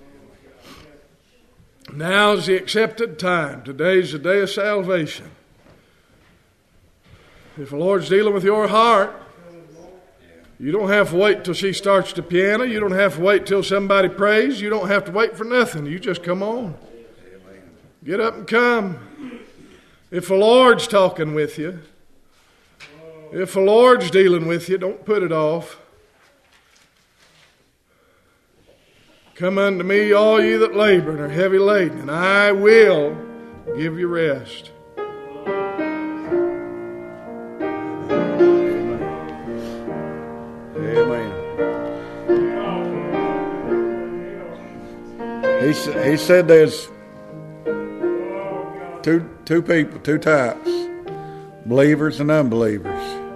Speaker 4: Now's the accepted time. Today's the day of salvation. If the Lord's dealing with your heart, you don't have to wait till she starts the piano. You don't have to wait till somebody prays. You don't have to wait for nothing. You just come on. Get up and come. If the Lord's talking with you, if the Lord's dealing with you, don't put it off. Come unto me, all ye that labor and are heavy laden, and I will give you rest.
Speaker 3: Amen. He, he said there's two, two people, two types, believers and unbelievers.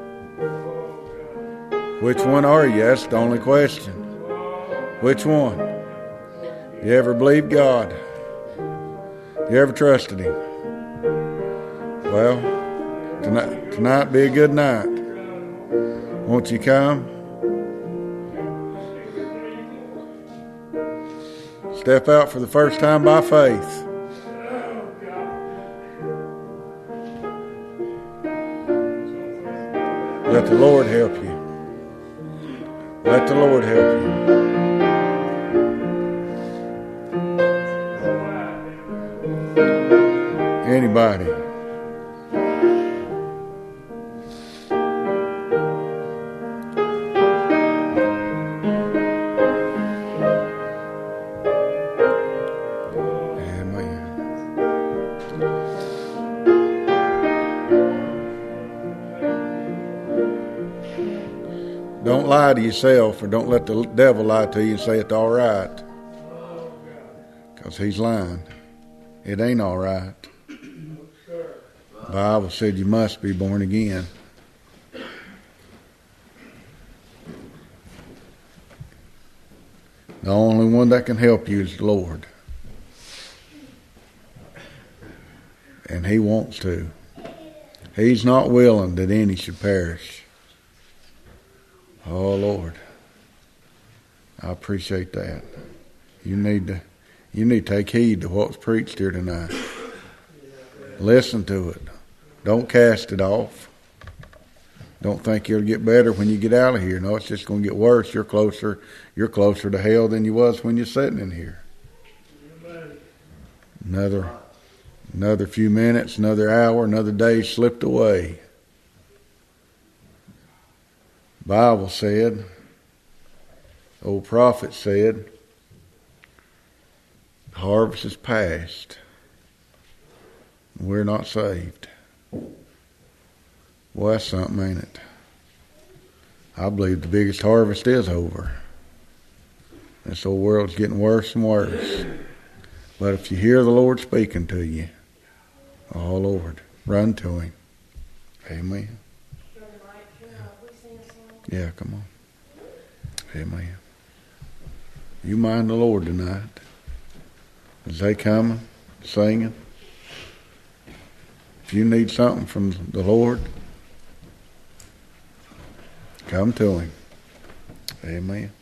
Speaker 3: Which one are you? That's the only question. Which one? You ever believed God? You ever trusted Him? Well, tonight, tonight be a good night. Won't you come? Step out for the first time by faith. Let the Lord help you. Let the Lord help you. Anybody? Don't lie to yourself, or don't let the devil lie to you and say it's all right. Because he's lying. It ain't all right. The Bible said you must be born again. The only one that can help you is the Lord. And He wants to. He's not willing that any should perish. Oh, Lord. I appreciate that. You need to you need to take heed to what's preached here tonight. Listen to it. Don't cast it off. Don't think it'll get better when you get out of here. No, it's just going to get worse. You're closer you're closer to hell than you was when you're sitting in here. Another another few minutes, another hour, another day slipped away. Bible said, old prophet said, the harvest is past. We're not saved. Well, that's something, ain't it? I believe the biggest harvest is over. This old world's getting worse and worse. But if you hear the Lord speaking to you, oh Lord, run to Him. Amen. Yeah, come on. Amen. You mind the Lord tonight. As they coming, singing. If you need something from the Lord, come to Him. Amen.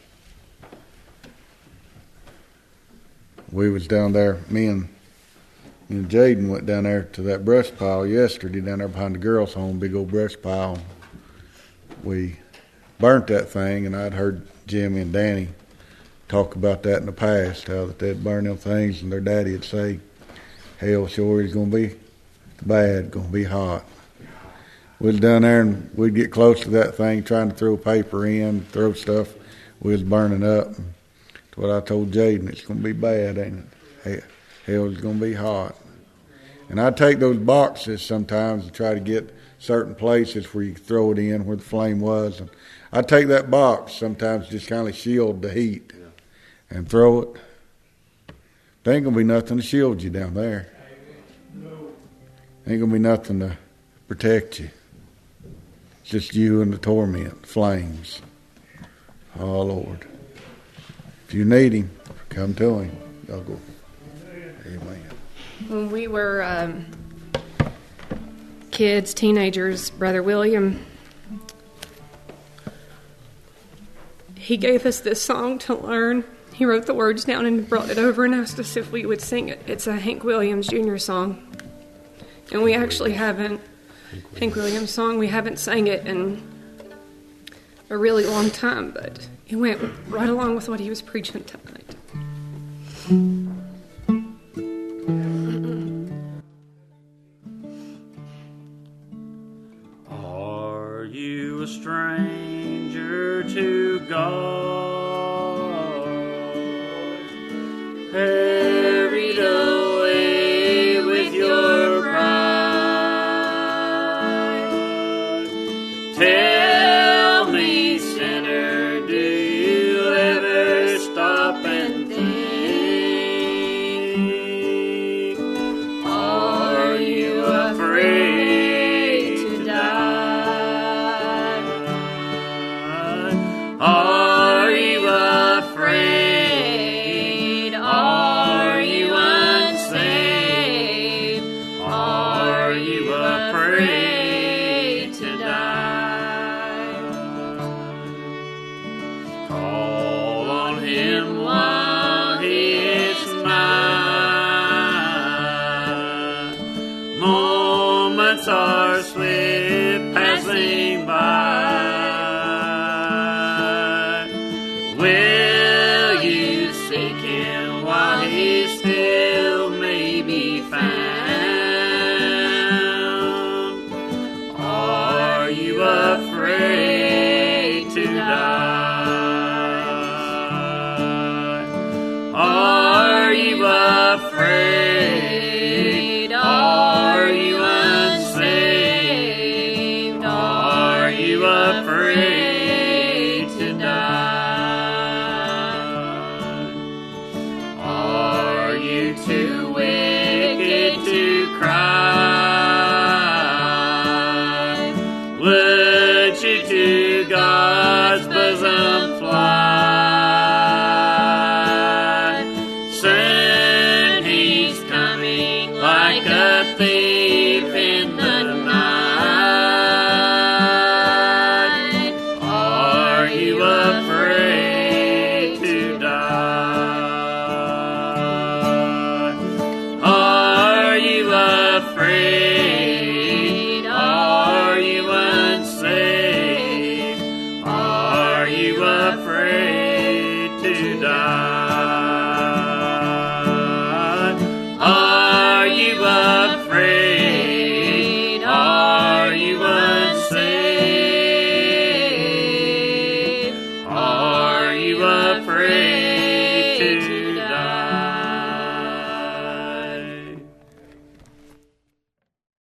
Speaker 3: We was down there, me and, me and Jaden went down there to that brush pile yesterday, down there behind the girls' home, big old brush pile. We burnt that thing, and I'd heard Jimmy and Danny talk about that in the past, how that they'd burn them things, and their daddy would say, hell sure is going to be bad, going to be hot. We'd down there and we'd get close to that thing, trying to throw paper in, throw stuff. We was burning up. That's what I told Jaden. It's going to be bad, ain't it? Hell's going to be hot. And I take those boxes sometimes and try to get certain places where you can throw it in, where the flame was. And I take that box sometimes, just kind of shield the heat and throw it. There ain't going to be nothing to shield you down there. Ain't going to be nothing to protect you. It's just you and the torment, flames. Oh, Lord. If you need him, come to him. Y'all go. Amen.
Speaker 5: When we were um, kids, teenagers, Brother William, he gave us this song to learn. He wrote the words down and brought it over and asked us if we would sing it. It's a Hank Williams Junior song. And we actually haven't, Hank Williams song, we haven't sang it in a really long time, but it went right along with what he was preaching tonight.
Speaker 1: Are you a stranger to God? Carried away with your pride. Tell me, sinner, do you ever stop and think? Are you afraid to die? Are you afraid? Are you unsaved? Are you afraid to die? Call on him while he is nigh. Moments are swift passing by. Will you seek him while he still may be found? Are you afraid to die?